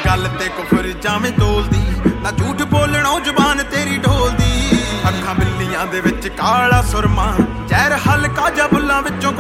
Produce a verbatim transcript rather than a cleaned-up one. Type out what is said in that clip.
गल ते कुफर जावें तोलदी ना झूठ बोलणों जुबान तेरी ढोलदी अखां बिल्लियां दे विच काला सुरमा जहर हल्का जा बुल्लां विचों